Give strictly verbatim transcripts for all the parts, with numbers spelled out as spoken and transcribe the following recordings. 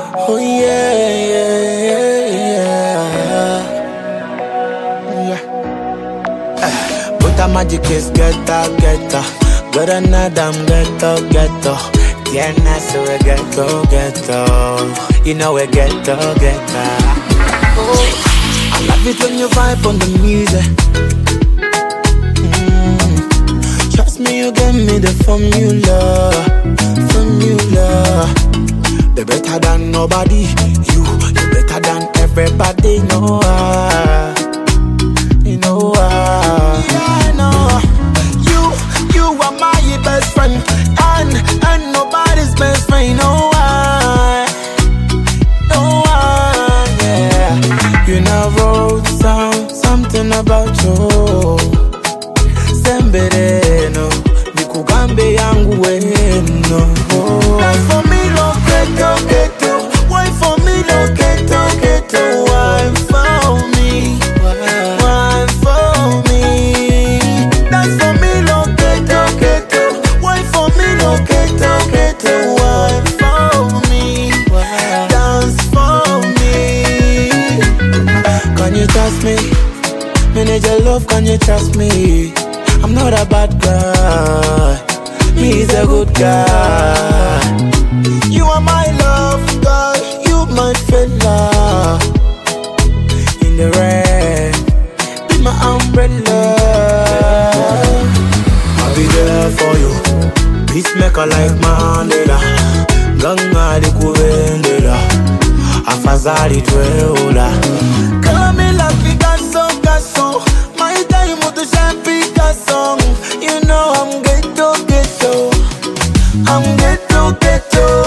Oh yeah, yeah, yeah, yeah. Uh, Put a magic kiss, get up, get up. Good another, get up, get up. Tienes we get up, get up. You know we get up, get up. Oh, I love it when you vibe on the music. Mm. Trust me, you give me the formula, formula. They better than nobody. You, you better than everybody. No, uh, you know, uh, yeah, no. You, you are my best friend, and and nobody's best friend. No, uh, no, uh, yeah. You now wrote some something about you. Sembere no, nikugambe yangu weno. That's for me. Ghetto, ghetto, why for me, no ghetto, ghetto, why for me, why for me, that's for me, no ghetto, ghetto, why for me, no ghetto, ghetto, why for me, dance for me. Can you trust me? Manage your love, can you trust me? I'm not a bad guy, me is a good guy. You are my love, girl, you my fella. In the rain, be my umbrella. I'll be there for you, peacemaker like Mandela. Ganga di kuvendela, afazali tweola. Kamila Picasso, Picasso, my time to shine Picasso. You know I'm ghetto, ghetto, I'm ghetto, ghetto.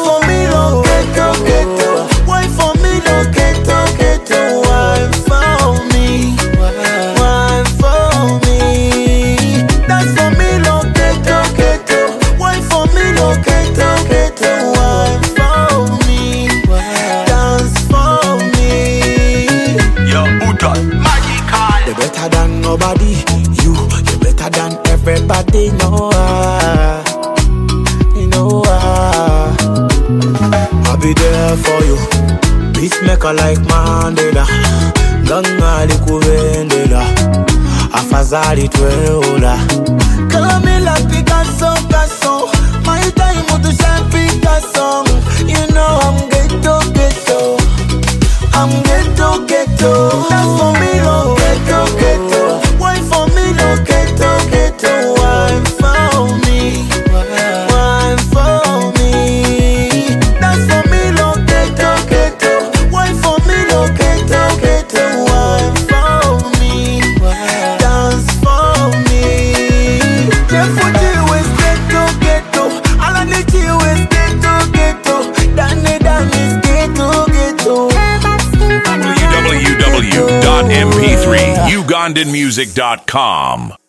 Nobody, you, you better than everybody. Know uh, you know uh, I'll be there for you, peacemaker like Mandela. Ganga di kuvendela, afazali tweola. Kamila Picasso, Picasso, my time to shine Picasso. You know I'm ghetto, ghetto, I'm ghetto, ghetto. That's for me, no ghetto, ghetto. w w w dot m p three ugandan music dot com